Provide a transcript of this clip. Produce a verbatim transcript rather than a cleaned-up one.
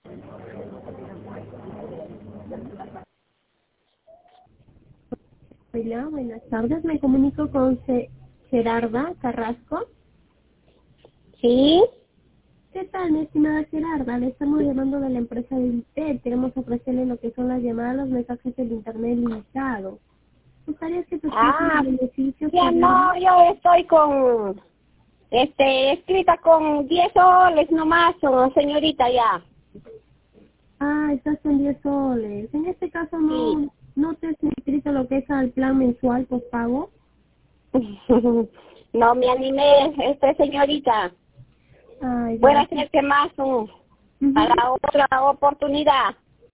Hola, buenas tardes. Me comunico con Ce- Gerarda Carrasco. Sí. ¿Qué tal, mi estimada Gerarda? Le estamos llamando de la empresa de Intel. Queremos ofrecerle lo que son las llamadas, los mensajes del internet limitado. ¿Gustaría que te ofrezca Ah, los beneficios? ya Gerarda? no, yo estoy con, este, escrita con diez soles nomás, oh, señorita, ya. Ah, estás en diez soles. En este caso Sí. no, no te has inscrito lo que es al plan mensual postpago. No me animé, este, señorita. Ay, Puede gracias. ser que más, um, Ujú. para otra oportunidad.